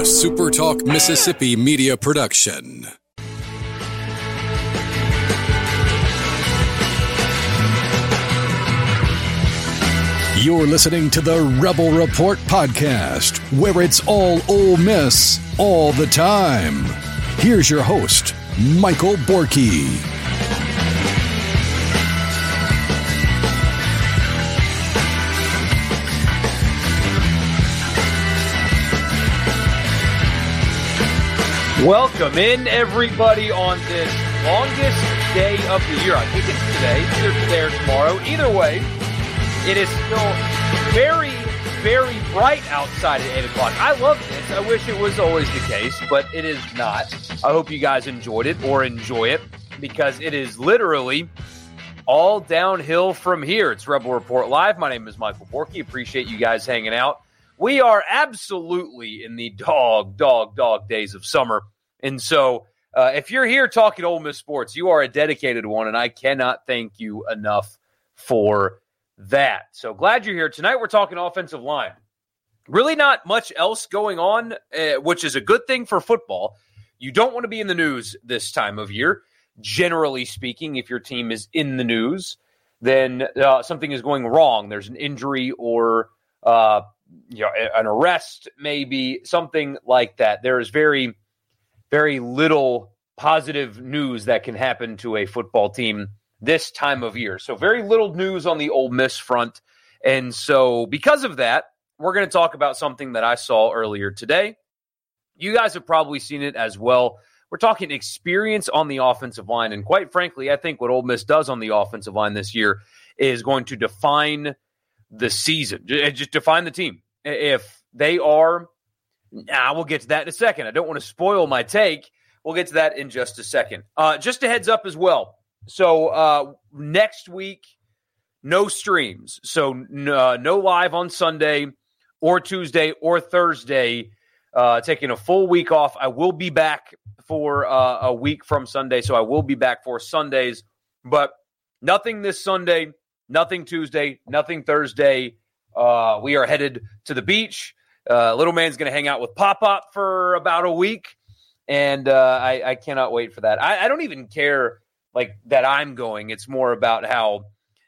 SuperTalk Mississippi media production. You're listening to the Rebel Report podcast, where it's all Ole Miss all the time. Here's your host, Michael Borky. Welcome in, everybody, on this longest day of the year. I think it's today, either today or tomorrow. Either way, it is still very, very bright outside at 8 o'clock. I love this. I wish it was always the case, but it is not. I hope you guys enjoyed it or enjoy it, because it is literally all downhill from here. It's Rebel Report Live. My name is Michael Borky. Appreciate you guys hanging out. We are absolutely in the dog days of summer. And so if you're here talking Ole Miss sports, you are a dedicated one, and I cannot thank you enough for that. So glad you're here. Tonight we're talking offensive line. Really not much else going on, which is a good thing for football. You don't want to be in the news this time of year. Generally speaking, if your team is in the news, then something is going wrong. There's an injury or an arrest, maybe something like that. There is very, very little positive news that can happen to a football team this time of year. So very little news on the Ole Miss front. And so because of that, we're going to talk about something that I saw earlier today. You guys have probably seen it as well. We're talking experience on the offensive line. And quite frankly, I think what Ole Miss does on the offensive line this year is going to define the season, just define the team. If they are, we'll get to that in a second. I don't want to spoil my take. We'll get to that in just a second. Just a heads up as well. So next week, no streams. So no live on Sunday or Tuesday or Thursday, taking a full week off. I will be back for a week from Sunday, so I will be back for Sundays. But nothing this Sunday, nothing Tuesday, nothing Thursday. We are headed to the beach. Little man's going to hang out with Pop-Pop for about a week, and I cannot wait for that. I don't even care that I'm going. It's more about how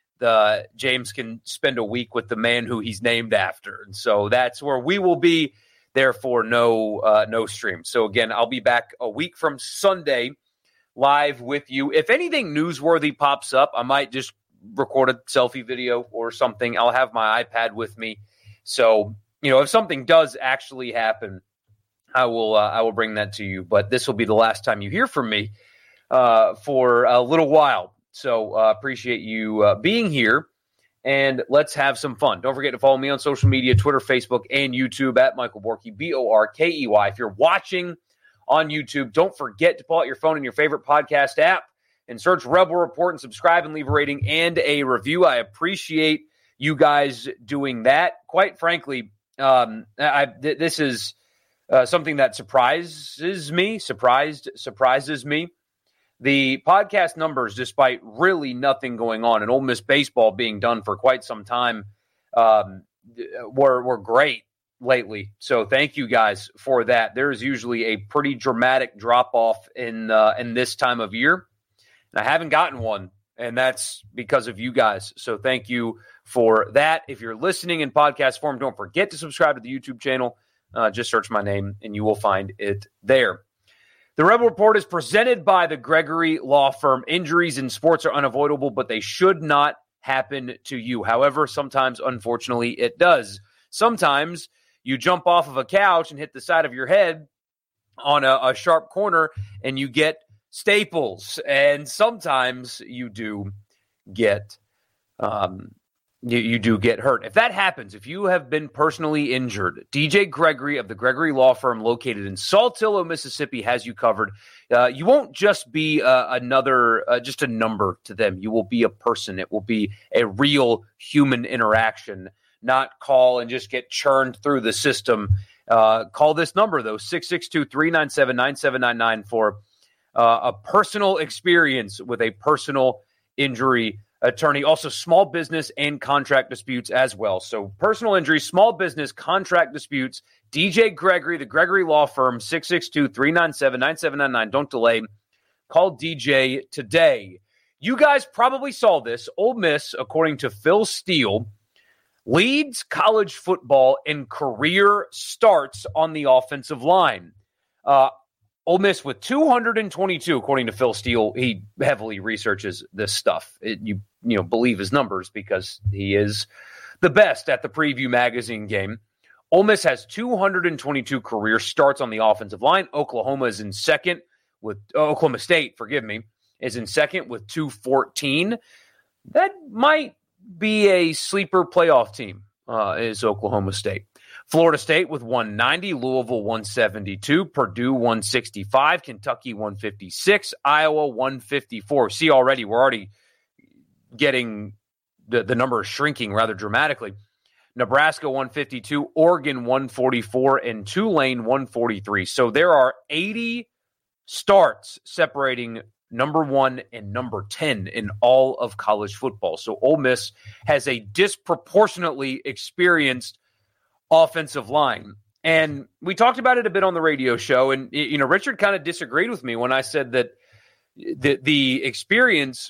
James can spend a week with the man who he's named after, and so that's where we will be. Therefore, no stream. So again, I'll be back a week from Sunday, live with you. If anything newsworthy pops up, I might just record a selfie video or something. I'll have my iPad with me. So, if something does actually happen, I will bring that to you. But this will be the last time you hear from me for a little while. So appreciate you being here, and let's have some fun. Don't forget to follow me on social media, Twitter, Facebook, and YouTube at Michael Borky, Borkey. If you're watching on YouTube, don't forget to pull out your phone and your favorite podcast app and search Rebel Report and subscribe and leave a rating and a review. I appreciate you guys doing that. Quite frankly, this is something that surprises me. The podcast numbers, despite really nothing going on and Ole Miss baseball being done for quite some time, were great lately. So thank you guys for that. There is usually a pretty dramatic drop off in this time of year. I haven't gotten one, and that's because of you guys. So thank you for that. If you're listening in podcast form, don't forget to subscribe to the YouTube channel. Just search my name, and you will find it there. The Rebel Report is presented by the Gregory Law Firm. Injuries in sports are unavoidable, but they should not happen to you. However, sometimes, unfortunately, it does. Sometimes you jump off of a couch and hit the side of your head on a sharp corner, and you get staples, and sometimes you do get you do get hurt. If that happens, if you have been personally injured, DJ Gregory of the Gregory Law Firm, located in Saltillo, Mississippi, has you covered. You won't just be just a number to them. You will be a person. It will be a real human interaction, not call and just get churned through the system. Call this number, though, 662-397-9799 for a personal experience with a personal injury attorney, also small business and contract disputes as well. So personal injury, small business, contract disputes, DJ Gregory, the Gregory Law Firm, 662-397-9799. Don't delay. Call DJ today. You guys probably saw this. Ole Miss, according to Phil Steele, leads college football in career starts on the offensive line. Ole Miss with 222, according to Phil Steele. He heavily researches this stuff. You believe his numbers because he is the best at the Preview Magazine game. Ole Miss has 222 career starts on the offensive line. Oklahoma State, is in second with 214. That might be a sleeper playoff team, is Oklahoma State. Florida State with 190, Louisville 172, Purdue 165, Kentucky 156, Iowa 154. See, already we're already getting the number shrinking rather dramatically. Nebraska 152, Oregon 144, and Tulane 143. So there are 80 starts separating number 1 and number 10 in all of college football. So Ole Miss has a disproportionately experienced offensive line. And we talked about it a bit on the radio show. And, Richard kind of disagreed with me when I said that the experience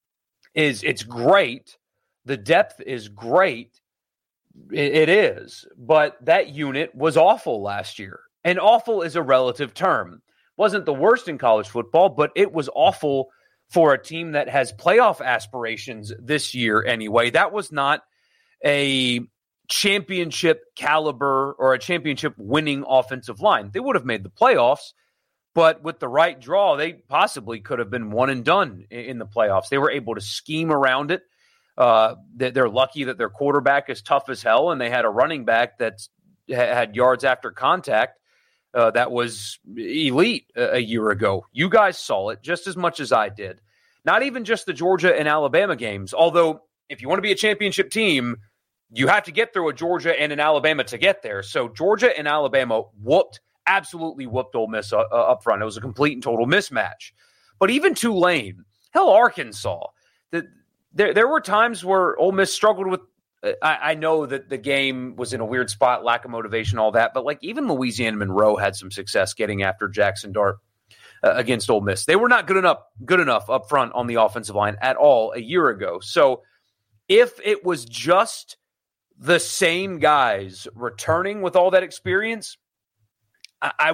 it's great. The depth is great. It is. But that unit was awful last year. And awful is a relative term. Wasn't the worst in college football, but it was awful for a team that has playoff aspirations this year anyway. That was not a championship caliber or a championship winning offensive line. They would have made the playoffs, but with the right draw, they possibly could have been one and done in the playoffs. They were able to scheme around it. They're lucky that their quarterback is tough as hell, and they had a running back that had yards after contact that was elite a year ago. You guys saw it just as much as I did. Not even just the Georgia and Alabama games, although if you want to be a championship team, you have to get through a Georgia and an Alabama to get there. So Georgia and Alabama absolutely whooped Ole Miss up front. It was a complete and total mismatch. But even Tulane, hell, Arkansas, there were times where Ole Miss struggled with. I know that the game was in a weird spot, lack of motivation, all that. But like even Louisiana Monroe had some success getting after Jackson Dart against Ole Miss. They were not good enough up front on the offensive line at all a year ago. So if it was just the same guys returning with all that experience, I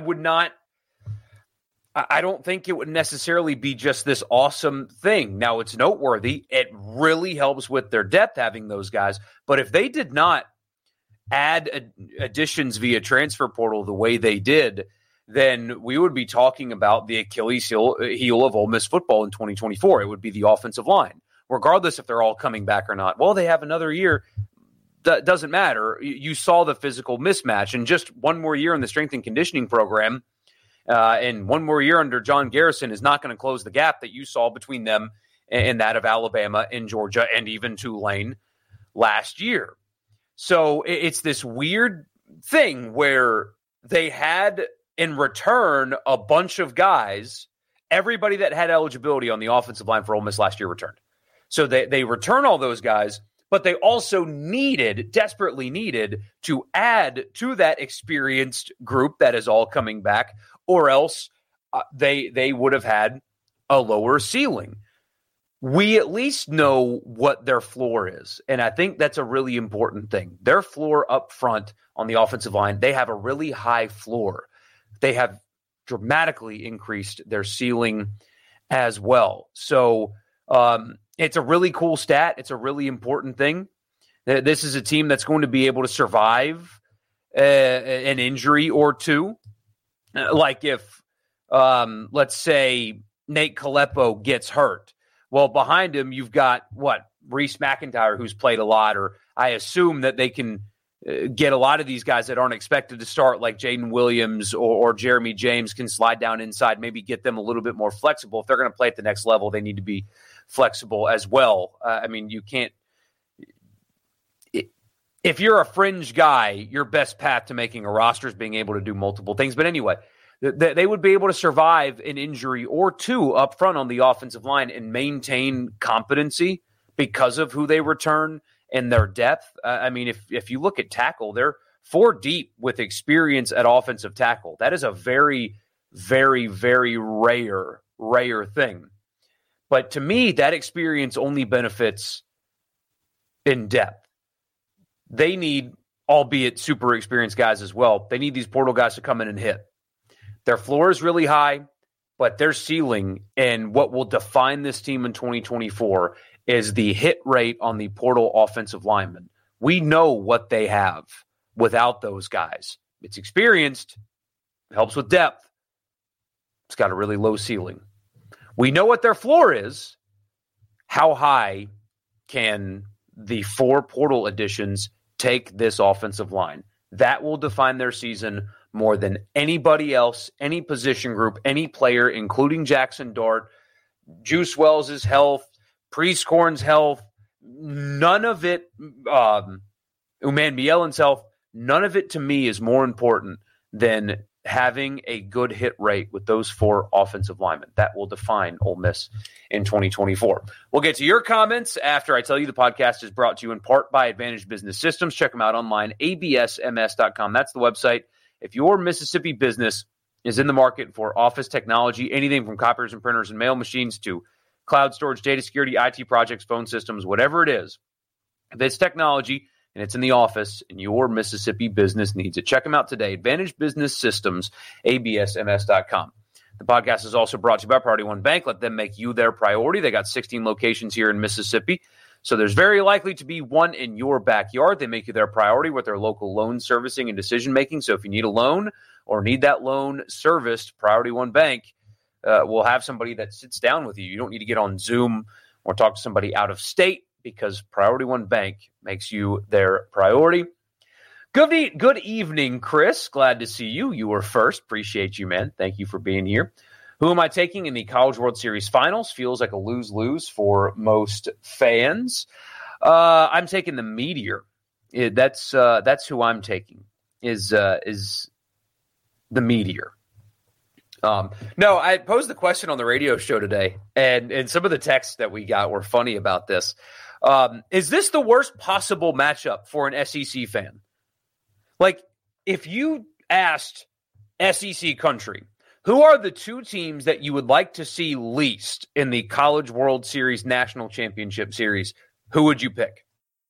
don't think it would necessarily be just this awesome thing. Now, it's noteworthy. It really helps with their depth having those guys. But if they did not add additions via transfer portal the way they did, then we would be talking about the Achilles heel of Ole Miss football in 2024. It would be the offensive line, regardless if they're all coming back or not. Well, they have another year. That doesn't matter. You saw the physical mismatch, and just one more year in the strength and conditioning program and one more year under John Garrison is not going to close the gap that you saw between them and that of Alabama and Georgia and even Tulane last year. So it's this weird thing where they had in return a bunch of guys, everybody that had eligibility on the offensive line for Ole Miss last year returned. So they return all those guys, but they also desperately needed to add to that experienced group that is all coming back, or else they would have had a lower ceiling. We at least know what their floor is, and I think that's a really important thing. Their floor up front on the offensive line, they have a really high floor. They have dramatically increased their ceiling as well. So it's a really cool stat. It's a really important thing. This is a team that's going to be able to survive an injury or two. Like if, let's say, Nate Kalepo gets hurt. Well, behind him, you've got, Reese McIntyre, who's played a lot, or I assume that they can get a lot of these guys that aren't expected to start, like Jaden Williams or Jeremy James, can slide down inside, maybe get them a little bit more flexible. If they're going to play at the next level, they need to be flexible as well. You can't. If you're a fringe guy, your best path to making a roster is being able to do multiple things. But anyway, they would be able to survive an injury or two up front on the offensive line and maintain competency because of who they return and their depth. I mean, if you look at tackle, they're 4 deep with experience at offensive tackle. That is a very, very, very rare thing. But to me, that experience only benefits in depth. They need, albeit super experienced guys as well, they need these portal guys to come in and hit. Their floor is really high, but their ceiling and what will define this team in 2024 is the hit rate on the portal offensive linemen. We know what they have without those guys. It's experienced, it helps with depth. It's got a really low ceiling. We know what their floor is. How high can the 4 portal additions take this offensive line? That will define their season more than anybody else, any position group, any player, including Jackson Dart, Juice Wells' health, Priest-Corn's health, none of it, Uman Mielen's health, none of it to me is more important than having a good hit rate with those 4 offensive linemen. That will define Ole Miss in 2024. We'll get to your comments after I tell you the podcast is brought to you in part by Advantage Business Systems. Check them out online, absms.com. That's the website. If your Mississippi business is in the market for office technology, anything from copiers and printers and mail machines to cloud storage, data security, IT projects, phone systems, whatever it is, if it's technology and it's in the office and your Mississippi business needs it, check them out today. Advantage Business Systems, absms.com. The podcast is also brought to you by Priority One Bank. Let them make you their priority. They got 16 locations here in Mississippi, so there's very likely to be one in your backyard. They make you their priority with their local loan servicing and decision-making. So if you need a loan or need that loan serviced, Priority One Bank will have somebody that sits down with you. You don't need to get on Zoom or talk to somebody out of state because Priority One Bank makes you their priority. Good evening, Chris. Glad to see you. You were first. Appreciate you, man. Thank you for being here. Who am I taking in the College World Series Finals? Feels like a lose-lose for most fans. I'm taking the Meteor. That's who I'm taking. Is the Meteor. No, I posed the question on the radio show today, and some of the texts that we got were funny about this. Is this the worst possible matchup for an SEC fan? Like, if you asked SEC country, who are the 2 teams that you would like to see least in the College World Series National Championship Series, who would you pick?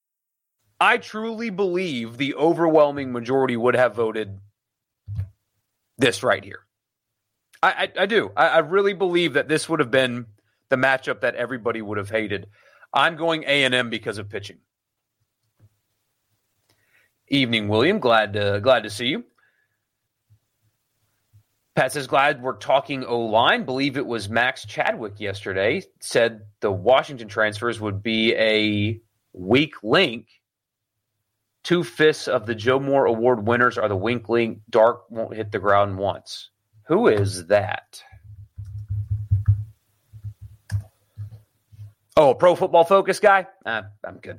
I truly believe the overwhelming majority would have voted this right here. I do. I really believe that this would have been the matchup that everybody would have hated. I'm going A&M because of pitching. Evening, William. Glad to see you. Pat says, glad we're talking O-line. Believe it was Max Chadwick yesterday said the Washington transfers would be a weak link. 2/5 of the Joe Moore Award winners are the weak link. Dark won't hit the ground once. Who is that? Oh, a Pro Football Focus guy? I'm good.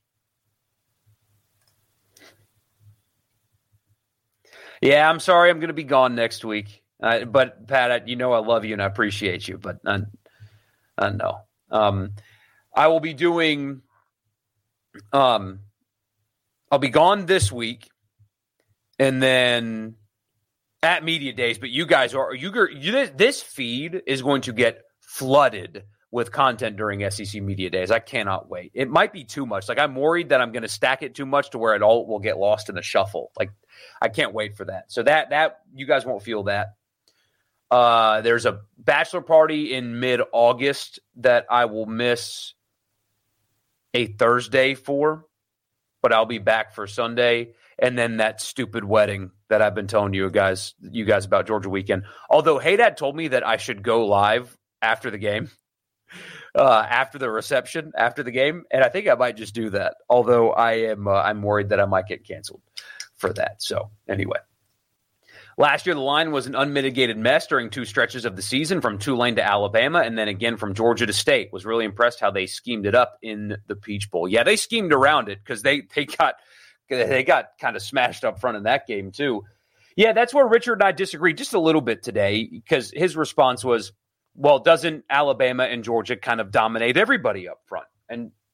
Yeah, I'm sorry. I'm going to be gone next week. But, Pat, I love you and I appreciate you. But no. I will be doing I'll be gone this week. And then at Media Days. But you guys this feed is going to get flooded with content during SEC Media Days. I cannot wait. It might be too much. Like, I'm worried that I'm going to stack it too much to where it all will get lost in the shuffle. Like, I can't wait for that. So that you guys won't feel that. There's a bachelor party in mid-August that I will miss a Thursday for, but I'll be back for Sunday. And then that stupid wedding that I've been telling you guys about, Georgia weekend. Although Haydad told me that I should go live after the game. After the reception, after the game, and I think I might just do that. Although I'm worried that I might get canceled for that. So anyway, last year the line was an unmitigated mess during 2 stretches of the season, from Tulane to Alabama, and then again from Georgia to State. Was really impressed how they schemed it up in the Peach Bowl. Yeah, they schemed around it because they got kind of smashed up front in that game too. Yeah, that's where Richard and I disagree just a little bit today, because his response was, well, doesn't Alabama and Georgia kind of dominate everybody up front? And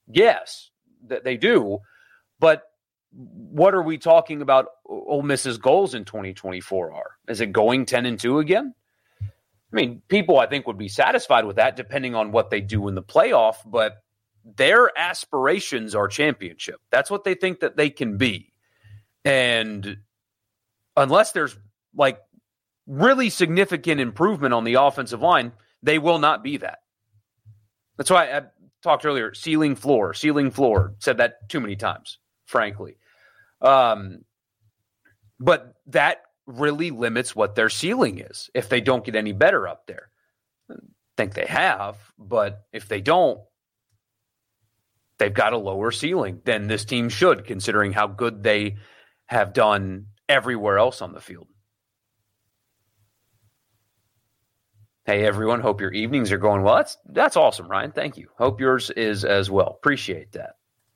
Yes, they do. But what are we talking about Ole Miss's goals in 2024 are? Is it going 10-2 again? I mean, people I think would be satisfied with that depending on what they do in the playoff, but their aspirations are championship. That's what they think that they can be. And unless there's like really significant improvement on the offensive line, they will not be that. That's why I talked earlier, ceiling floor, said that too many times, frankly. But that really limits what their ceiling is if they don't get any better up there. I think they have, but if they don't, they've got a lower ceiling than this team should, considering how good they have done everywhere else on the field. Hey, everyone. Hope your evenings are going well. That's awesome, Ryan. Thank you. Hope yours is as well. Appreciate that.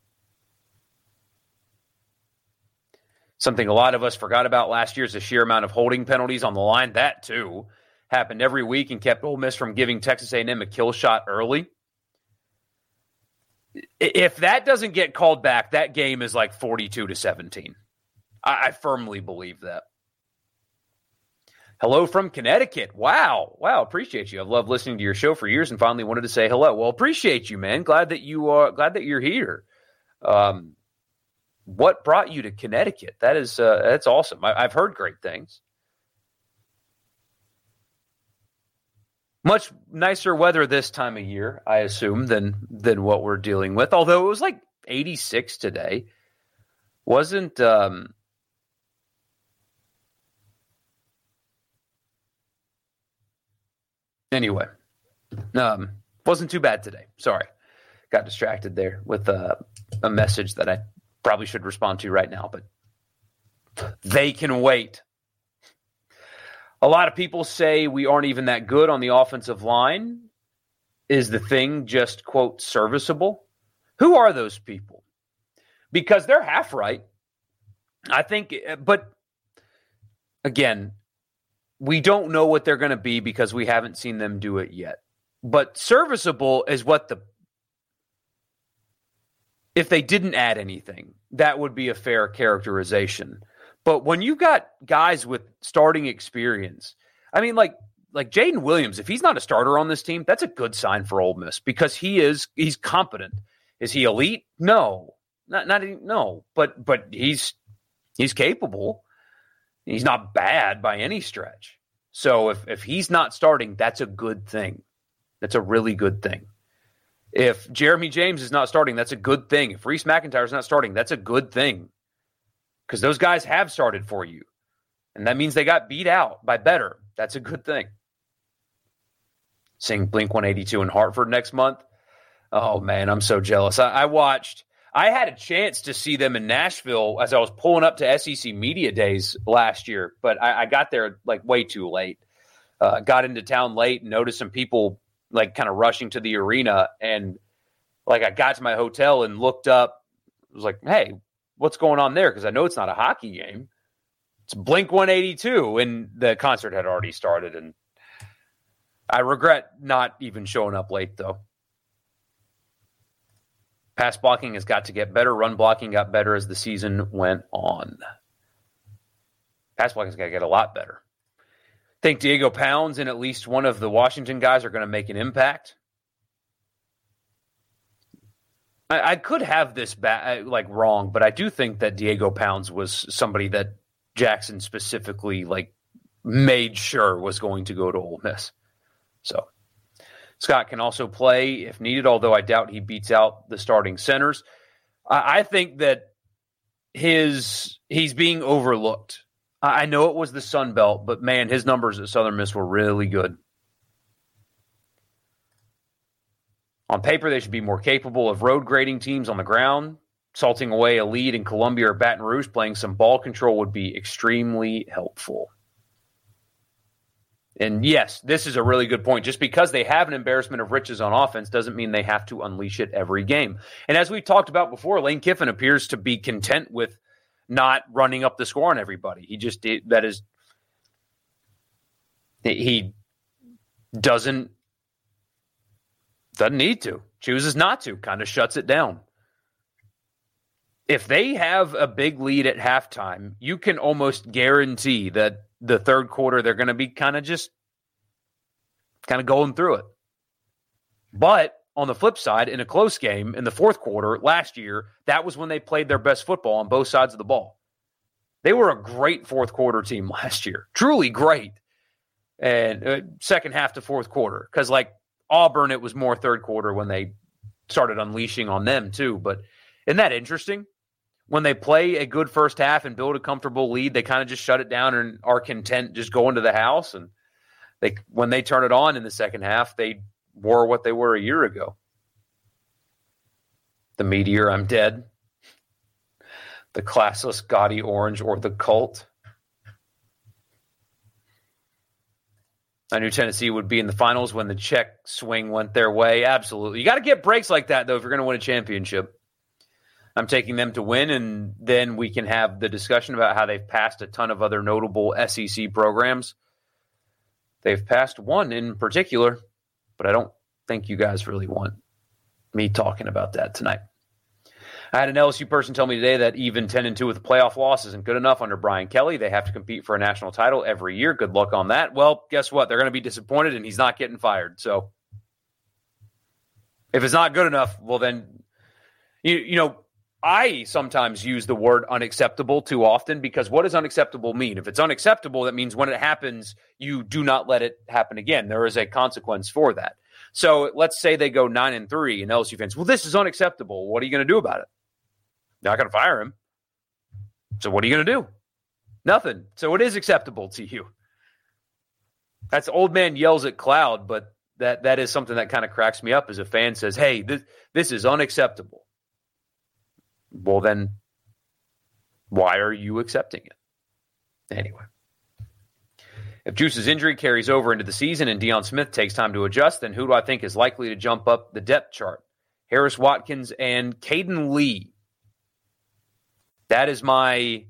Something a lot of us forgot about last year is the sheer amount of holding penalties on the line. That, too, happened every week and kept Ole Miss from giving Texas A&M a kill shot early. If that doesn't get called back, that game is like 42-17. I firmly believe that. Hello from Connecticut. Wow. Appreciate you. I've loved listening to your show for years and finally wanted to say hello. Well, appreciate you, man. Glad that you're here. What brought you to Connecticut? That's awesome. I've heard great things. Much nicer weather this time of year, I assume, than what we're dealing with. Although it was like 86 today. Wasn't anyway. Wasn't too bad today. Sorry. Got distracted there with a message that I probably should respond to right now, but they can wait. A lot of people say we aren't even that good on the offensive line. Is the thing just, quote, serviceable? Who are those people? Because they're half right. I think, but again, we don't know what they're going to be because we haven't seen them do it yet. But serviceable is what if they didn't add anything, that would be a fair characterization. But when you've got guys with starting experience, I mean, like Jaden Williams, if he's not a starter on this team, that's a good sign for Ole Miss because he's competent. Is he elite? No, no. But he's capable. He's not bad by any stretch. So if he's not starting, that's a good thing. That's a really good thing. If Jeremy James is not starting, that's a good thing. If Reese McIntyre is not starting, that's a good thing. Because those guys have started for you. And that means they got beat out by better. That's a good thing. Seeing Blink-182 in Hartford next month. Oh, man, I'm so jealous. I had a chance to see them in Nashville as I was pulling up to SEC Media Days last year. But I got there like way too late. Got into town late and noticed some people like kind of rushing to the arena. And like I got to my hotel and looked up. I was like, hey, what's going on there? Because I know it's not a hockey game. It's Blink-182. And the concert had already started. And I regret not even showing up late, though. Pass blocking has got to get better. Run blocking got better as the season went on. Pass blocking has got to get a lot better. I think Diego Pounds and at least one of the Washington guys are going to make an impact. I could have this wrong, but I do think that Diego Pounds was somebody that Jackson specifically made sure was going to go to Ole Miss. So Scott can also play if needed, although I doubt he beats out the starting centers. I think that he's being overlooked. I know it was the Sun Belt, but man, his numbers at Southern Miss were really good. On paper, they should be more capable of road grading teams on the ground. Salting away a lead in Columbia or Baton Rouge, playing some ball control would be extremely helpful. And yes, this is a really good point. Just because they have an embarrassment of riches on offense doesn't mean they have to unleash it every game. And as we talked about before, Lane Kiffin appears to be content with not running up the score on everybody. He doesn't need to. chooses not to, kind of shuts it down. If they have a big lead at halftime, you can almost guarantee that the third quarter they're going to be kind of going through it. But on the flip side, in a close game in the fourth quarter last year, that was when they played their best football on both sides of the ball. They were a great fourth quarter team last year, truly great. And second half to fourth quarter, because like Auburn, it was more third quarter when they started unleashing on them too. But isn't that interesting? When they play a good first half and build a comfortable lead, they kind of just shut it down and are content just going to the house. And when they turn it on in the second half, they were what they were a year ago. The Meteor, I'm dead. The classless gaudy orange, or the cult. I knew Tennessee would be in the finals when the check swing went their way. Absolutely. You got to get breaks like that, though, if you're going to win a championship. I'm taking them to win, and then we can have the discussion about how they've passed a ton of other notable SEC programs. They've passed one in particular, but I don't think you guys really want me talking about that tonight. I had an LSU person tell me today that even 10-2 with a playoff loss isn't good enough under Brian Kelly. They have to compete for a national title every year. Good luck on that. Well, guess what? They're going to be disappointed, and he's not getting fired. So if it's not good enough, well then, you know, I sometimes use the word unacceptable too often, because what does unacceptable mean? If it's unacceptable, that means when it happens, you do not let it happen again. There is a consequence for that. So let's say they go 9-3 and LSU fans, well, this is unacceptable. What are you going to do about it? Not going to fire him. So what are you going to do? Nothing. So it is acceptable to you. That's old man yells at cloud, but that is something that kind of cracks me up as a fan says, hey, this is unacceptable. Well, then why are you accepting it? Anyway. If Juice's injury carries over into the season and Deion Smith takes time to adjust, then who do I think is likely to jump up the depth chart? Harris Watkins and Caden Lee. That is my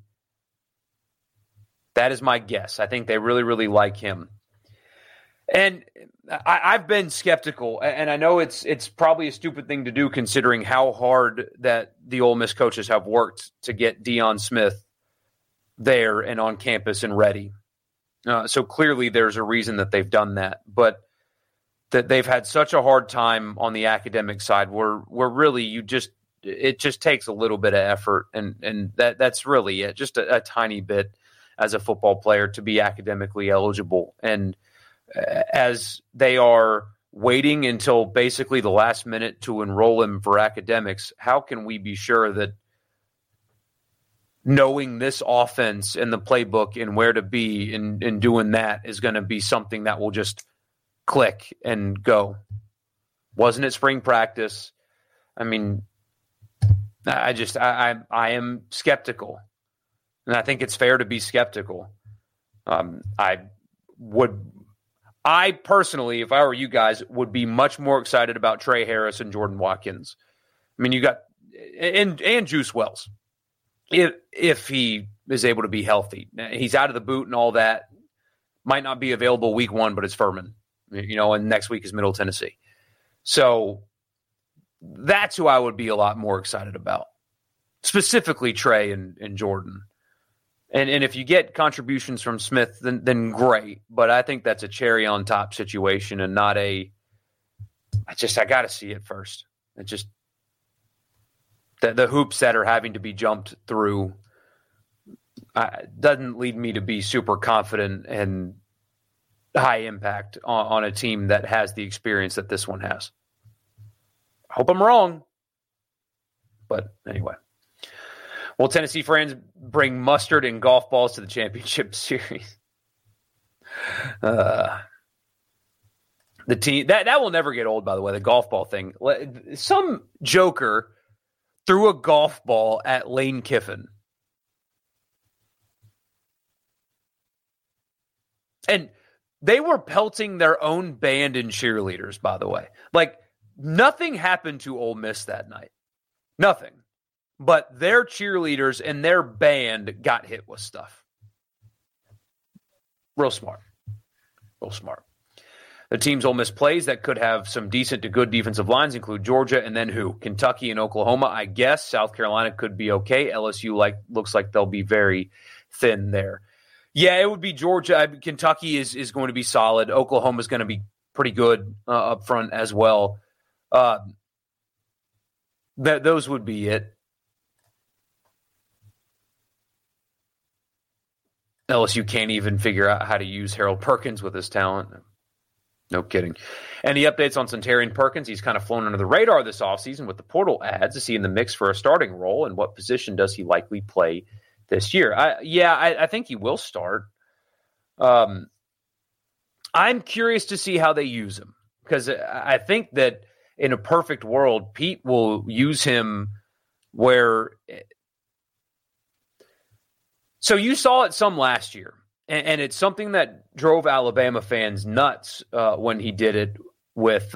guess. I think they really, really like him. And I've been skeptical, and I know it's probably a stupid thing to do considering how hard that the Ole Miss coaches have worked to get Deion Smith there and on campus and ready. So clearly there's a reason that they've done that, but that they've had such a hard time on the academic side where really it just takes a little bit of effort, and that's really it, just a tiny bit as a football player to be academically eligible. And as they are waiting until basically the last minute to enroll him for academics, how can we be sure that knowing this offense and the playbook and where to be in doing that is going to be something that will just click and go? Wasn't it spring practice? I mean, I am skeptical, and I think it's fair to be skeptical. I personally, if I were you guys, would be much more excited about Trey Harris and Jordan Watkins. I mean, you got and Juice Wells, if he is able to be healthy. He's out of the boot and all that. Might not be available week 1, but it's Furman, and next week is Middle Tennessee. So that's who I would be a lot more excited about, specifically Trey and Jordan. And if you get contributions from Smith, then great. But I think that's a cherry on top situation and not I got to see it first. It just the hoops that are having to be jumped through doesn't lead me to be super confident and high impact on a team that has the experience that this one has. I hope I'm wrong. But anyway. Will Tennessee fans bring mustard and golf balls to the championship series? The team that will never get old, by the way, the golf ball thing. Some joker threw a golf ball at Lane Kiffin. And they were pelting their own band and cheerleaders, by the way. Like, nothing happened to Ole Miss that night. Nothing. But their cheerleaders and their band got hit with stuff. Real smart. The teams Ole Miss plays that could have some decent to good defensive lines include Georgia and then who? Kentucky and Oklahoma, I guess. South Carolina could be okay. LSU looks like they'll be very thin there. Yeah, it would be Georgia. Kentucky is going to be solid. Oklahoma is going to be pretty good up front as well. Those would be it. LSU can't even figure out how to use Harold Perkins with his talent. No kidding. Any updates on Centarian Perkins? He's kind of flown under the radar this offseason with the portal ads. Is he in the mix for a starting role, and what position does he likely play this year? I think he will start. I'm curious to see how they use him, because I think that in a perfect world, Pete will use him where. So you saw it some last year, and it's something that drove Alabama fans nuts when he did it with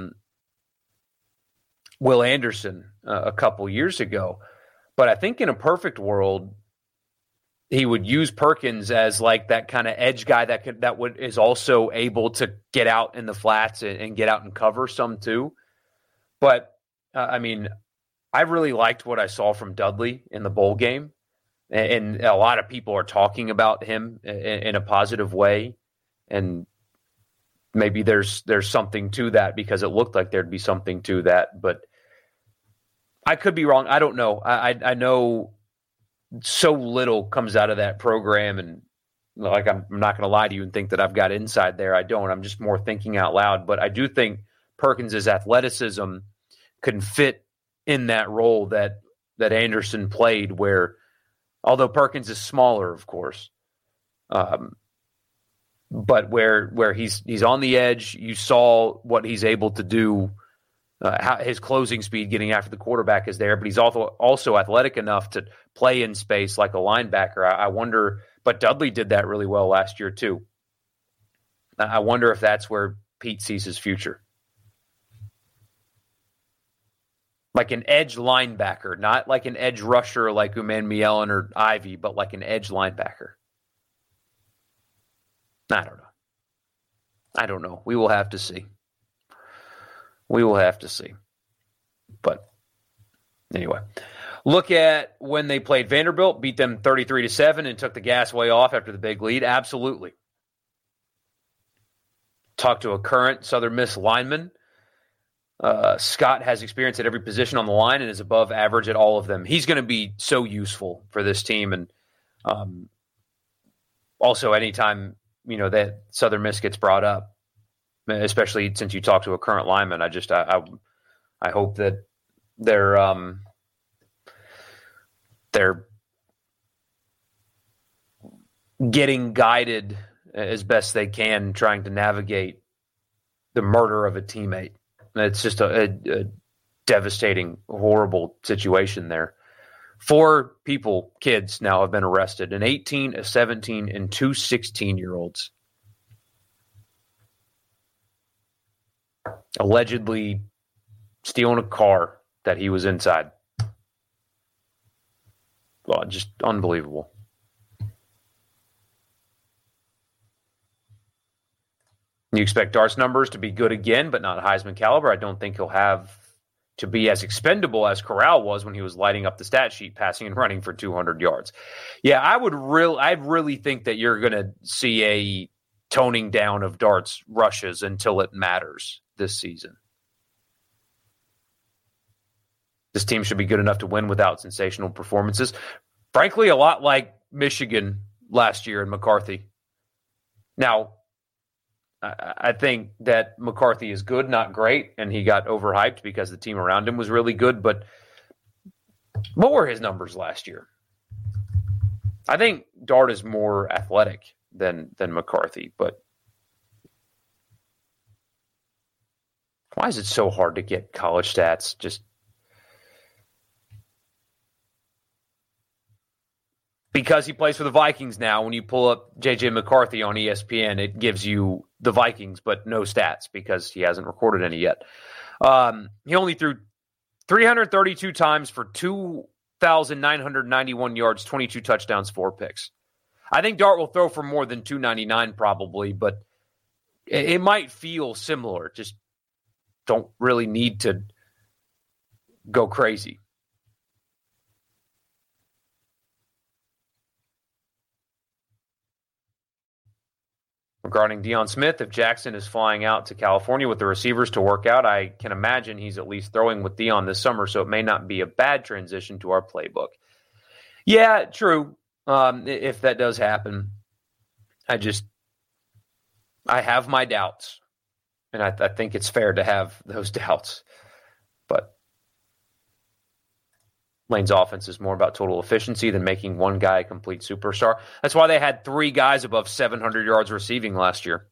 Will Anderson a couple years ago. But I think in a perfect world, he would use Perkins as like that kind of edge guy that is also able to get out in the flats and get out and cover some too. But I really liked what I saw from Dudley in the bowl game. And a lot of people are talking about him in a positive way, and maybe there's something to that, because it looked like there'd be something to that. But I could be wrong. I don't know. I know so little comes out of that program, and like I'm not going to lie to you and think that I've got inside there. I don't. I'm just more thinking out loud. But I do think Perkins' athleticism can fit in that role that Anderson played, where. Although Perkins is smaller, of course, but where he's on the edge, you saw what he's able to do. How his closing speed, getting after the quarterback, is there, but he's also athletic enough to play in space like a linebacker. I wonder, but Dudley did that really well last year too. I wonder if that's where Pete sees his future. Like an edge linebacker, not like an edge rusher like Uman Mielen or Ivy, but like an edge linebacker. I don't know. We will have to see. But anyway, look at when they played Vanderbilt, beat them 33-7 and took the gas way off after the big lead. Absolutely. Talked to a current Southern Miss lineman. Scott has experience at every position on the line and is above average at all of them. He's going to be so useful for this team. And also anytime, that Southern Miss gets brought up, especially since you talk to a current lineman, I hope that they're getting guided as best they can, trying to navigate the murder of a teammate. It's just a devastating, horrible situation there. 4 kids now have been arrested, an 18, a 17, and 2 16-year-olds. Allegedly stealing a car that he was inside. Well, just unbelievable. You expect Dart's numbers to be good again, but not Heisman caliber. I don't think he'll have to be as expendable as Corral was when he was lighting up the stat sheet, passing and running for 200 yards. Yeah, I really think that you're going to see a toning down of Dart's rushes until it matters this season. This team should be good enough to win without sensational performances. Frankly, a lot like Michigan last year in McCarthy. Now, I think that McCarthy is good, not great, and he got overhyped because the team around him was really good. But what were his numbers last year? I think Dart is more athletic than McCarthy, but why is it so hard to get college stats? Just because he plays for the Vikings now, when you pull up J.J. McCarthy on ESPN, it gives you the Vikings, but no stats because he hasn't recorded any yet. He only threw 332 times for 2,991 yards, 22 touchdowns, 4 picks. I think Dart will throw for more than 299 probably, but It might feel similar, just don't really need to go crazy. Regarding Deion Smith, if Jackson is flying out to California with the receivers to work out, I can imagine he's at least throwing with Deion this summer, so it may not be a bad transition to our playbook. Yeah, true. If that does happen, I have my doubts, and I think it's fair to have those doubts. But Lane's offense is more about total efficiency than making one guy a complete superstar. That's why they had 3 guys above 700 yards receiving last year.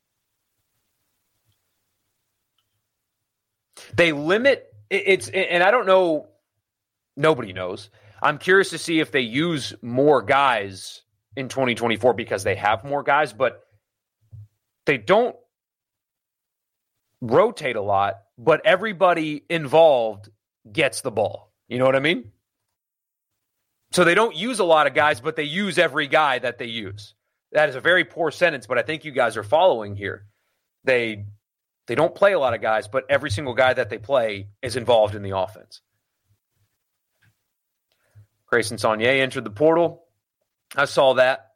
They limit it's, and I don't know, nobody knows. I'm curious to see if they use more guys in 2024 because they have more guys, but they don't rotate a lot, but everybody involved gets the ball. You know what I mean? So they don't use a lot of guys, but they use every guy that they use. That is a very poor sentence, but I think you guys are following here. They don't play a lot of guys, but every single guy that they play is involved in the offense. Grayson Saunier entered the portal. I saw that.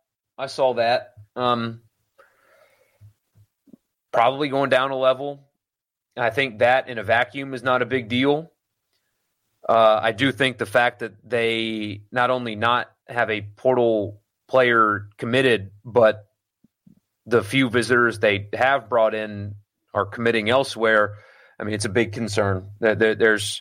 Probably going down a level. I think that in a vacuum is not a big deal. I do think the fact that they not only not have a portal player committed, but the few visitors they have brought in are committing elsewhere. I mean, it's a big concern. There's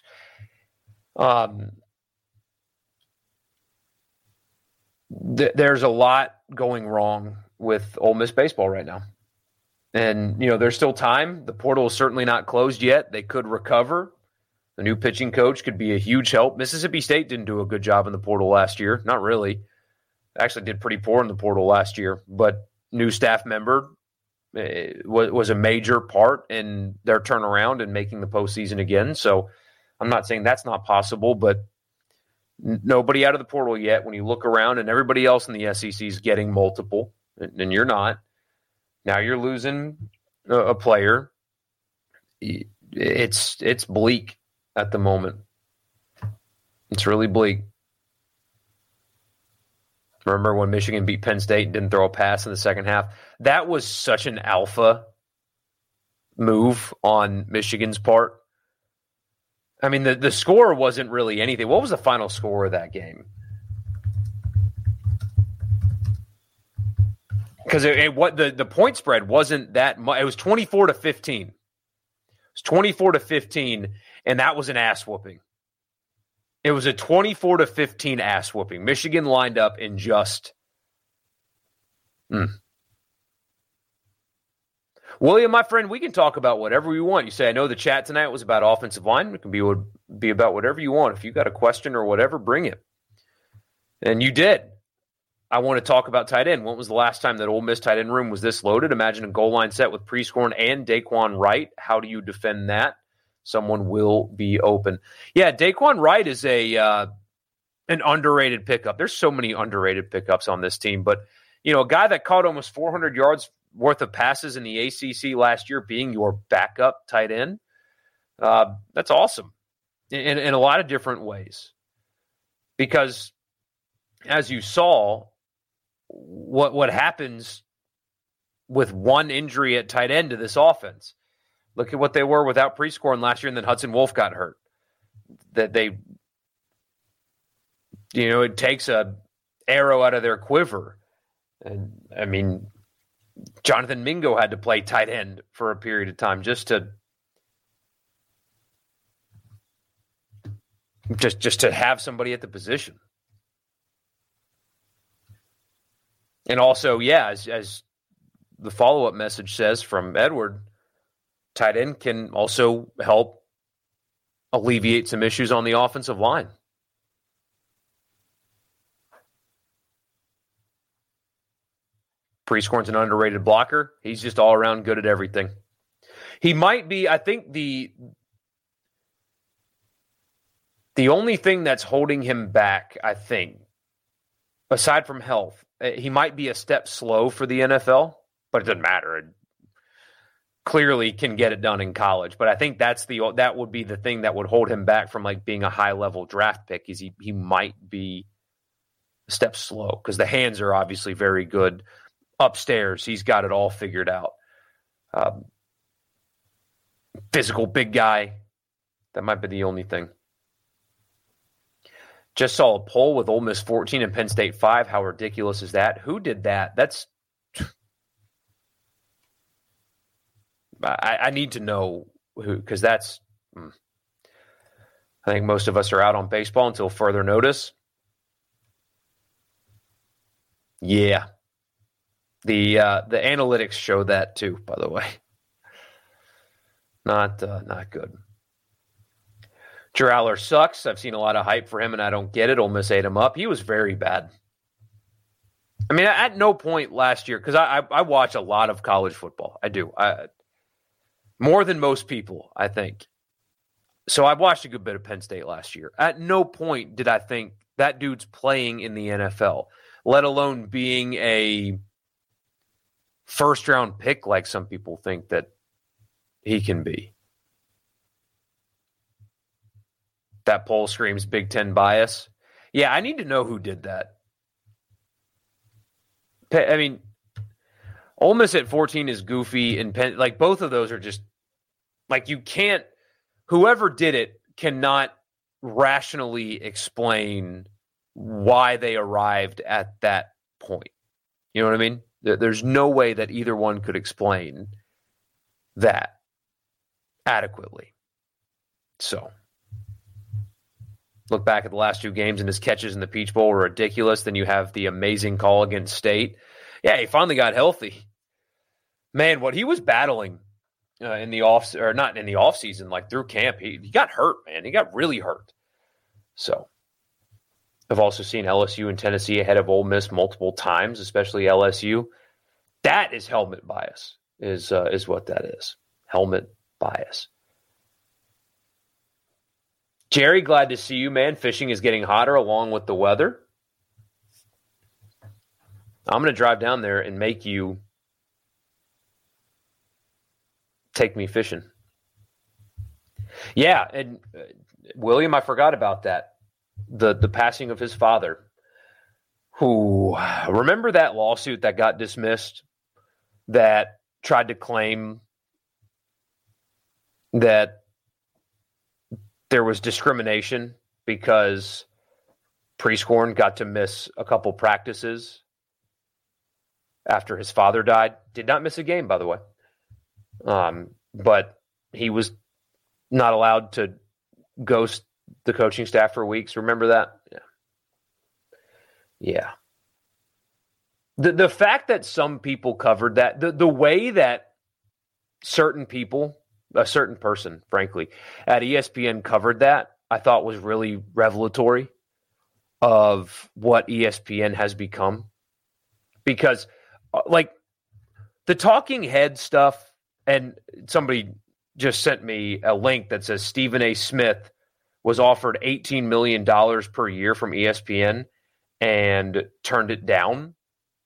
a lot going wrong with Ole Miss baseball right now. And, there's still time. The portal is certainly not closed yet. They could recover. The new pitching coach could be a huge help. Mississippi State didn't do a good job in the portal last year. Not really. Actually did pretty poor in the portal last year. But new staff member was a major part in their turnaround and making the postseason again. So I'm not saying that's not possible, but nobody out of the portal yet. When you look around and everybody else in the SEC is getting multiple, and you're not. Now you're losing a player. It's bleak at the moment. It's really bleak. Remember when Michigan beat Penn State and didn't throw a pass in the second half? That was such an alpha move on Michigan's part. I mean, the score wasn't really anything. What was the final score of that game? Because the point spread wasn't that much. It was 24-15. It was 24-15, and that was an ass whooping. It was a 24-15 ass whooping. Michigan lined up in just. William, my friend, we can talk about whatever we want. You say, I know the chat tonight was about offensive line. It can be about whatever you want. If you got a question or whatever, bring it. And you did. I want to talk about tight end. When was the last time that Ole Miss tight end room was this loaded? Imagine a goal line set with Prieskorn and Daquan Wright. How do you defend that? Someone will be open. Yeah, Daquan Wright is an underrated pickup. There's so many underrated pickups on this team. But, a guy that caught almost 400 yards worth of passes in the ACC last year being your backup tight end, that's awesome in a lot of different ways. Because as you saw, what happens with one injury at tight end to this offense. Look at what they were without Prieskorn last year, and then Hudson Wolf got hurt. That they, it takes a arrow out of their quiver. And, I mean, Jonathan Mingo had to play tight end for a period of time just to have somebody at the position. And also, as the follow-up message says from Edward, tight end can also help alleviate some issues on the offensive line. Prieskorn's an underrated blocker. He's just all around good at everything. He might be, I think, the only thing that's holding him back, I think, aside from health, he might be a step slow for the NFL, but it doesn't matter. clearly can get it done in college. But I think that would be the thing that would hold him back from like being a high-level draft pick, is he might be a step slow because the hands are obviously very good. Upstairs, he's got it all figured out. Physical big guy. That might be the only thing. Just saw a poll with Ole Miss 14 and Penn State 5. How ridiculous is that? Who did that? I need to know who, because that's. I think most of us are out on baseball until further notice. Yeah. The analytics show that too, by the way. Not good. Drew Aller sucks. I've seen a lot of hype for him, and I don't get it. Ole Miss ate him up. He was very bad. I mean, at no point last year, because I watch a lot of college football. I do. More than most people, I think. So I watched a good bit of Penn State last year. At no point did I think that dude's playing in the NFL, let alone being a first-round pick like some people think that he can be. That poll screams Big Ten bias. Yeah, I need to know who did that. I mean, Ole Miss at 14 is goofy, and Penn, like both of those are just like you can't. Whoever did it cannot rationally explain why they arrived at that point. You know what I mean? There's no way that either one could explain that adequately. So, look back at the last two games, and his catches in the Peach Bowl were ridiculous. Then you have the amazing call against State. Yeah, he finally got healthy. Man, what he was battling in the off, or not in the off season, like through camp, he got hurt. Man, he got really hurt. So, I've also seen LSU and Tennessee ahead of Ole Miss multiple times, especially LSU. That is helmet bias. Is what that is. Helmet bias. Jerry, glad to see you, man. Fishing is getting hotter along with the weather. I'm going to drive down there and make you take me fishing. Yeah, and William, I forgot about that. The passing of his father. Who, remember that lawsuit that got dismissed that tried to claim that there was discrimination because Prieskorn got to miss a couple practices after his father died. Did not miss a game, by the way. But he was not allowed to ghost the coaching staff for weeks. Remember that? Yeah. The fact that some people covered that, the way that certain people, a certain person, frankly, at ESPN covered that, I thought was really revelatory of what ESPN has become. Because, like, the talking head stuff, and somebody just sent me a link that says Stephen A. Smith was offered $18 million per year from ESPN and turned it down.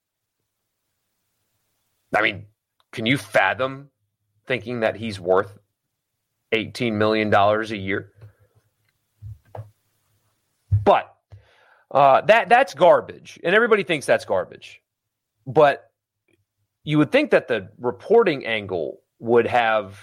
I mean, can you fathom thinking that he's worth $18 million a year? But that's garbage, and everybody thinks that's garbage. But you would think that the reporting angle would have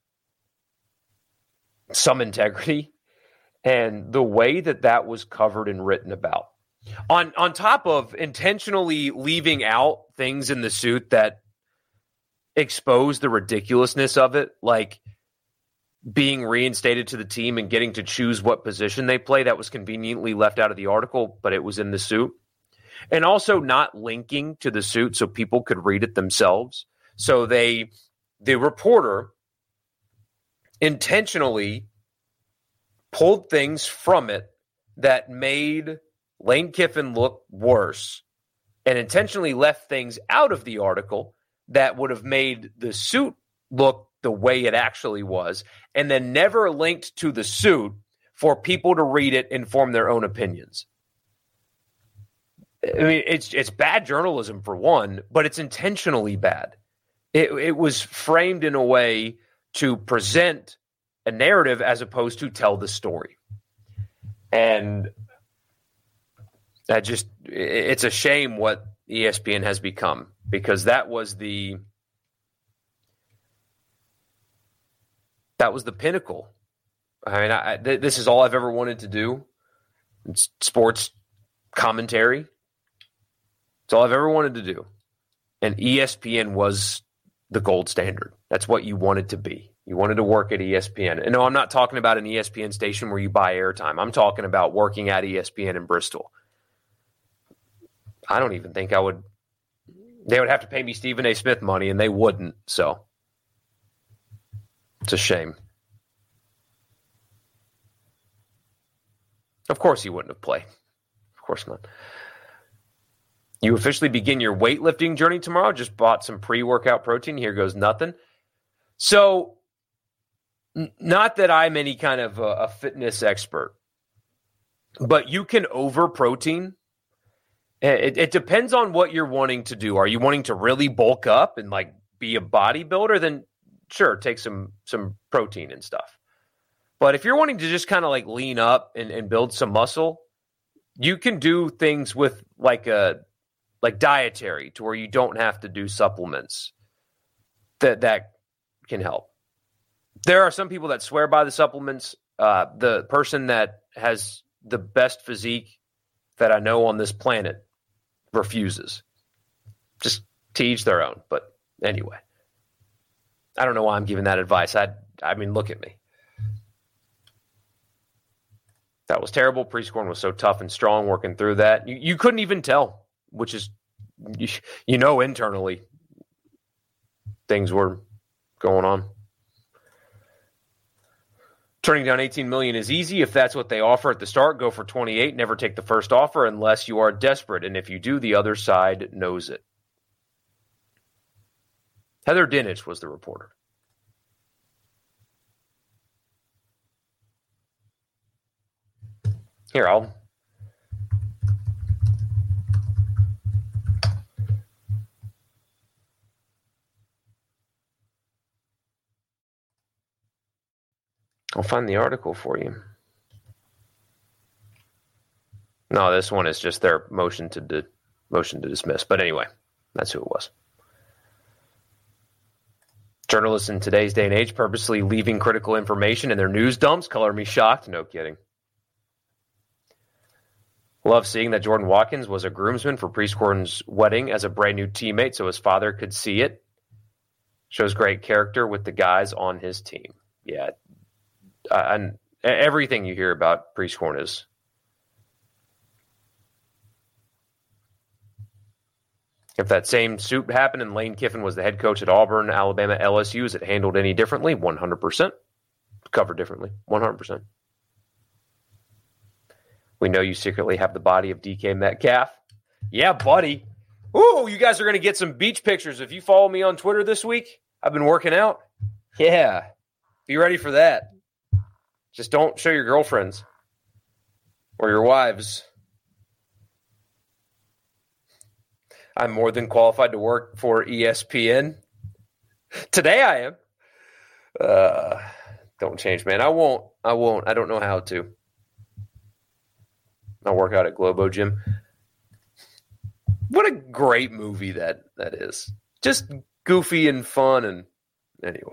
some integrity, and the way that was covered and written about, on top of intentionally leaving out things in the suit that expose the ridiculousness of it, like being reinstated to the team and getting to choose what position they play. That was conveniently left out of the article, but it was in the suit. And also not linking to the suit so people could read it themselves. So the reporter intentionally pulled things from it that made Lane Kiffin look worse, and intentionally left things out of the article that would have made the suit look the way it actually was, and then never linked to the suit for people to read it and form their own opinions. I mean, it's bad journalism for one, but it's intentionally bad. It was framed in a way to present a narrative as opposed to tell the story. And it's a shame what ESPN has become, because that was the pinnacle. I mean, this is all I've ever wanted to do. It's sports commentary. It's all I've ever wanted to do. And ESPN was the gold standard. That's what you wanted to be. You wanted to work at ESPN. And no, I'm not talking about an ESPN station where you buy airtime. I'm talking about working at ESPN in Bristol. I don't even think they would have to pay me Stephen A. Smith money, and they wouldn't. So it's a shame. Of course he wouldn't have played. Of course not. You officially begin your weightlifting journey tomorrow. Just bought some pre-workout protein. Here goes nothing. So, not that I'm any kind of a fitness expert, but you can over protein. It depends on what you're wanting to do. Are you wanting to really bulk up and like be a bodybuilder? Then sure, take some protein and stuff. But if you're wanting to just kind of like lean up and build some muscle, you can do things with like dietary, to where you don't have to do supplements. That can help. There are some people that swear by the supplements. The person that has the best physique that I know on this planet refuses. Just to each their own. But anyway, I don't know why I'm giving that advice. I mean, look at me. That was terrible. Prieskorn was so tough and strong working through that. You couldn't even tell, which is, internally things were going on. Turning down $18 million is easy. If that's what they offer at the start, go for 28. Never take the first offer unless you are desperate. And if you do, the other side knows it. Heather Dinich was the reporter. Here, I'll find the article for you. No, this one is just their motion to dismiss. But anyway, that's who it was. Journalists in today's day and age purposely leaving critical information in their news dumps. Color me shocked. No kidding. Love seeing that Jordan Watkins was a groomsman for Prieskorn's wedding as a brand new teammate so his father could see it. Shows great character with the guys on his team. Yeah. And everything you hear about Prieskorn is if that same suit happened and Lane Kiffin was the head coach at Auburn, Alabama, LSU, is it handled any differently? 100%. Covered differently. 100%. We know you secretly have the body of DK Metcalf. Yeah, buddy. Ooh, you guys are going to get some beach pictures. If you follow me on Twitter this week, I've been working out. Yeah. Be ready for that. Just don't show your girlfriends or your wives. I'm more than qualified to work for ESPN. Today I am. Don't change, man. I won't. I don't know how to. I'll work out at Globo Gym. What a great movie that is. Just goofy and fun. And anyway.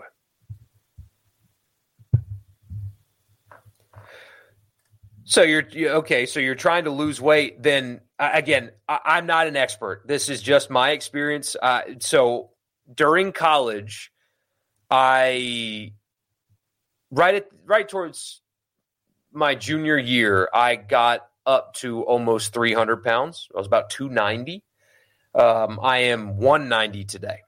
So you're trying to lose weight. Then again, I'm not an expert. This is just my experience. So during college, right towards my junior year, I got up to almost 300 pounds. I was about 290. I am 190 today.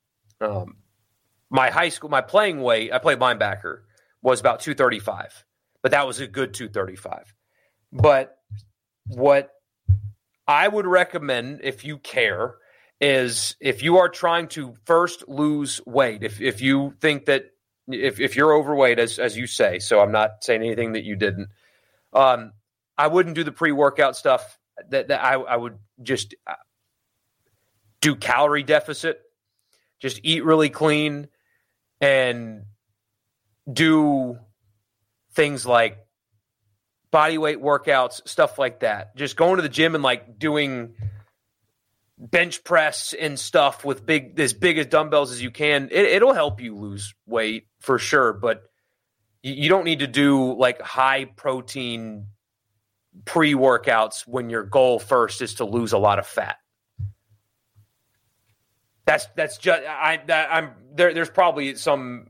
My high school, my playing weight, I played linebacker, was about 235. But that was a good 235. But what I would recommend, if you care, is if you are trying to first lose weight, if you think that if you're overweight, as you say, so I'm not saying anything that you didn't, I wouldn't do the pre-workout stuff. That I would just do calorie deficit. Just eat really clean and do things like body weight workouts, stuff like that. Just going to the gym and like doing bench press and stuff with as big as dumbbells as you can. It'll help you lose weight for sure, but you don't need to do like high protein pre-workouts when your goal first is to lose a lot of fat. That's just there's probably some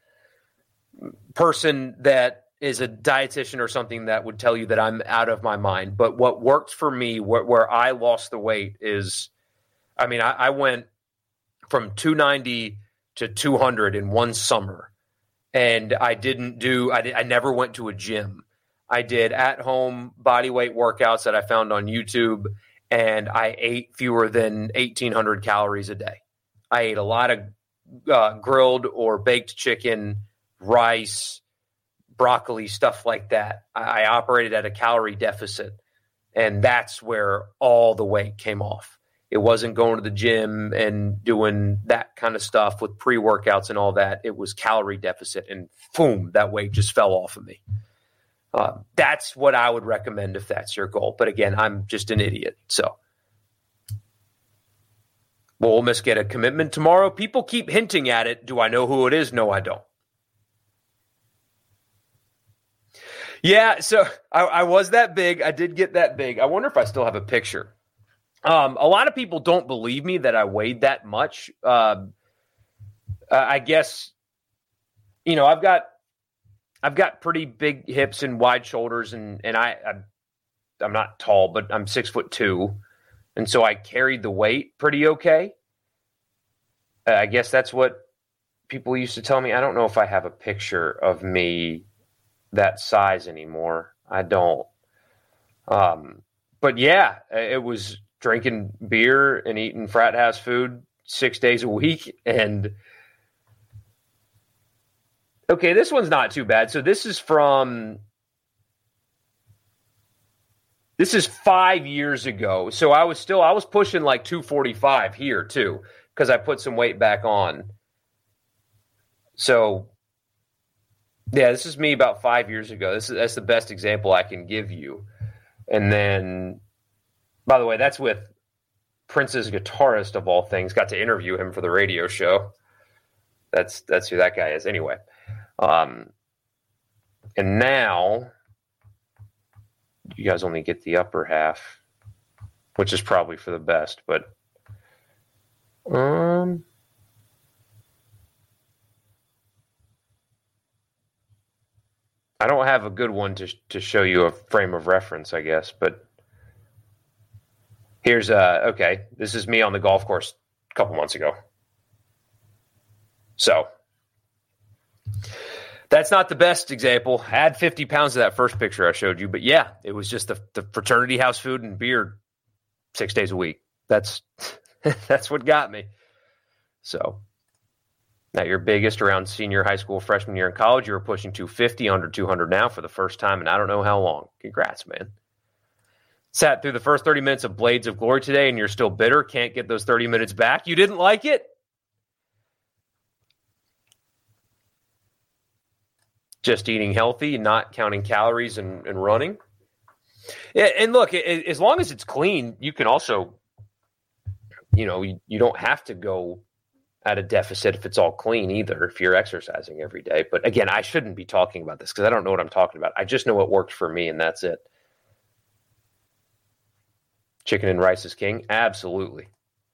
person that is a dietitian or something that would tell you that I'm out of my mind. But what worked for me, where I lost the weight is, I went from 290 to 200 in one summer, and I never went to a gym. I did at-home body weight workouts that I found on YouTube, and I ate fewer than 1,800 calories a day. I ate a lot of grilled or baked chicken, rice, broccoli, stuff like that. I operated at a calorie deficit, and that's where all the weight came off. It wasn't going to the gym and doing that kind of stuff with pre-workouts and all that. It was calorie deficit, and boom, that weight just fell off of me. That's what I would recommend if that's your goal. But again, I'm just an idiot. So will Ole Miss get a commitment tomorrow? People keep hinting at it. Do I know who it is? No, I don't. Yeah, so I was that big. I did get that big. I wonder if I still have a picture. A lot of people don't believe me that I weighed that much. I guess, I've got pretty big hips and wide shoulders, and I'm not tall, but I'm 6'2", and so I carried the weight pretty okay. I guess that's what people used to tell me. I don't know if I have a picture of me that size anymore. I don't. But yeah, it was drinking beer and eating frat house food 6 days a week. And okay, this one's not too bad. So this is 5 years ago. So I was pushing like 245 here too, because I put some weight back on. So yeah, this is me about 5 years ago. That's the best example I can give you. And then, by the way, that's with Prince's guitarist of all things. Got to interview him for the radio show. That's who that guy is. Anyway, and now you guys only get the upper half, which is probably for the best. But I don't have a good one to show you a frame of reference, I guess, but here's okay. This is me on the golf course a couple months ago. So that's not the best example. Add 50 pounds to that first picture I showed you, but yeah, it was just the fraternity house food and beer 6 days a week. That's what got me. So at your biggest around senior high school, freshman year in college, you were pushing 250, under 200 now for the first time, and I don't know how long. Congrats, man. Sat through the first 30 minutes of Blades of Glory today, and you're still bitter. Can't get those 30 minutes back. You didn't like it? Just eating healthy, not counting calories and running. And look, as long as it's clean, you can also, you don't have to go at a deficit if it's all clean either, if you're exercising every day. But again, I shouldn't be talking about this because I don't know what I'm talking about. I just know what worked for me, and that's it. Chicken and rice is king? Absolutely.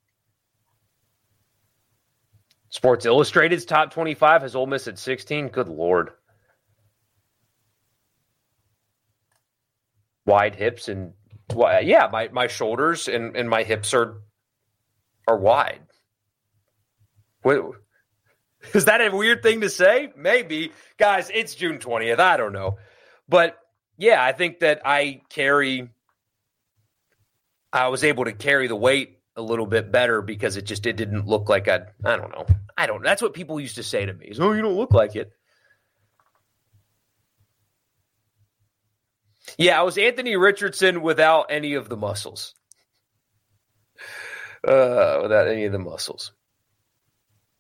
Sports Illustrated's top 25 has Ole Miss at 16. Good Lord. Wide hips and, yeah, my shoulders and my hips are wide. Is that a weird thing to say? Maybe. Guys, it's June 20th. I don't know. But, yeah, I think that I was able to carry the weight a little bit better because it didn't look like I don't know. That's what people used to say to me is, oh, you don't look like it. Yeah, I was Anthony Richardson without any of the muscles. Without any of the muscles.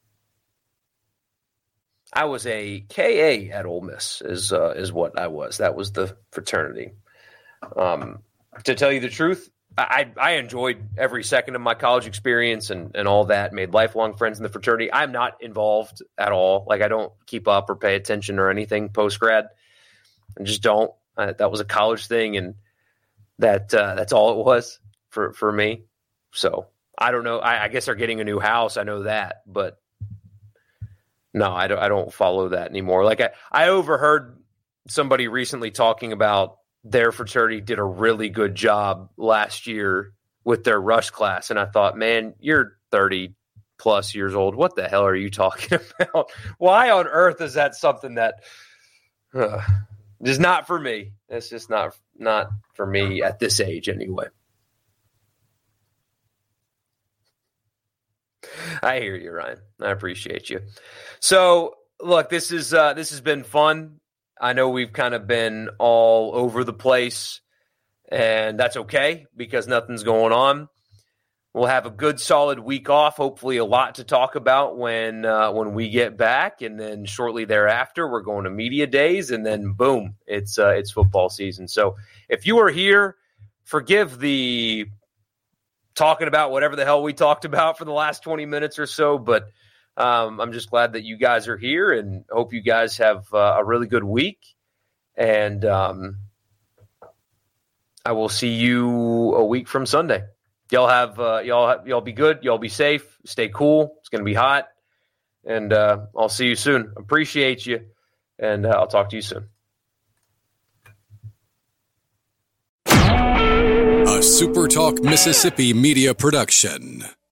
I was a KA at Ole Miss is what I was. That was the fraternity. To tell you the truth, I enjoyed every second of my college experience and all that, made lifelong friends in the fraternity. I'm not involved at all. Like, I don't keep up or pay attention or anything post-grad. I just don't. That was a college thing, and that's all it was for me. So I don't know. I guess they're getting a new house. I know that, but no, I don't follow that anymore. Like, I overheard somebody recently talking about their fraternity did a really good job last year with their rush class. And I thought, man, you're 30 plus years old. What the hell are you talking about? Why on earth is that something that is not for me? It's just not for me at this age anyway. I hear you, Ryan. I appreciate you. So, look, this has been fun. I know we've kind of been all over the place, and that's okay because nothing's going on. We'll have a good, solid week off. Hopefully, a lot to talk about when we get back, and then shortly thereafter, we're going to media days, and then boom, it's football season. So, if you are here, forgive the talking about whatever the hell we talked about for the last 20 minutes or so, but I'm just glad that you guys are here and hope you guys have a really good week. And I will see you a week from Sunday. Y'all be good. Y'all be safe. Stay cool. It's going to be hot. And I'll see you soon. Appreciate you. And I'll talk to you soon. A SuperTalk Mississippi media production.